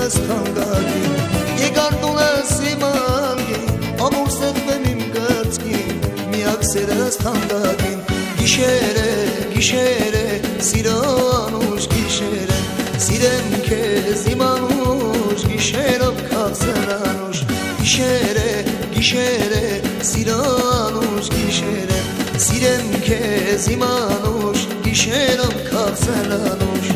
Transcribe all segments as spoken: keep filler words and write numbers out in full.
ստանգակի Եկարտուն ես իմ անգին Ամուր սեղվեմ իմ կրծքին Միակ սերը ստանգակին Գիշեր է, գիշեր է Սիրո անուշ գիշեր է Սիրեմ քեզ իմ անուշ Գիշերով քաղցր անուշ Գիշեր է, գիշեր է Սիրո անուշ գիշեր է Սիրեմ քեզ իմ անուշ Գիշերով քաղցր անուշ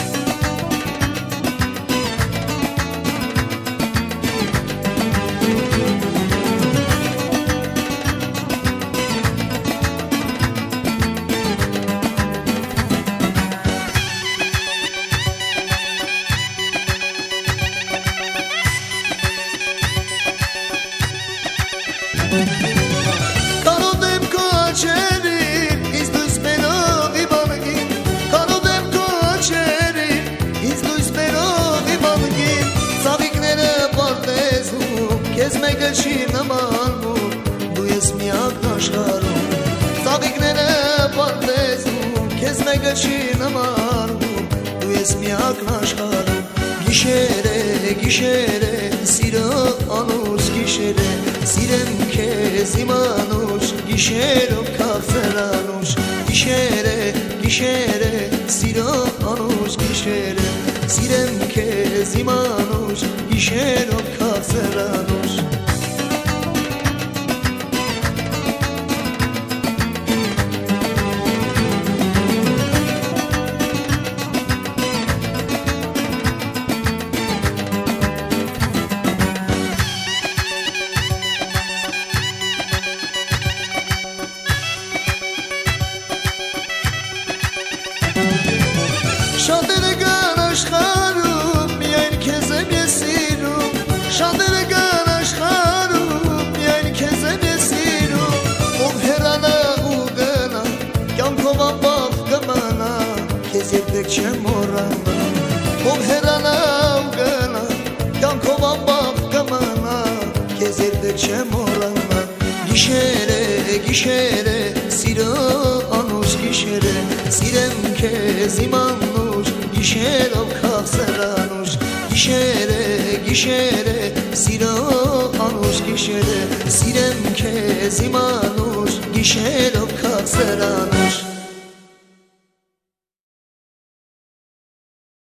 Կարոտեմ քո աչերին, ինձ դույս բերով իմ անգին Կարոտեմ քո աչերին, ինձ դույս բերով իմ անգին Ծաղիկները պարտեզում, քեզ մեկը չի նմանում Դու ես միակն աշխարհում Ծաղիկները պարտեզում, քեզ մեկը չի նմանում Դու ես միակն աշխարհում Գիշեր է, գիշեր է, սիրո անուշ գիշեր է Սիրեմ քեզ իմ անուշ, գիշերով քաղցր անուշ Գիշեր է, գիշեր է, սիրո անուշ գիշեր է Սիրեմ քեզ իմ անուշ, գիշերով քաղցր անուշ Շատերը կան աշխարհում, միայն քեզ եմ ես սիրում Շատերը կան աշխարհում, միայն քեզ եմ ես սիրում Ով հեռանա ու գնա, կյանքով ապավ կմնա Քեզ երբեք չեմ մոռանա Ով հեռանա ու գնա, կյանքով ապավ կմնա Քեզ երբեք չեմ մոռանա Գիշեր է, գիշեր է, սիրո անուշ գիշեր է Սիրեմ քեզ իմ անուշ Գիշերով քաղցր անուշ Գիշեր է, գիշեր է, սիրո անուշ գիշեր է Սիրեմ քեզ իմ անուշ Գիշերով քաղցր անուշ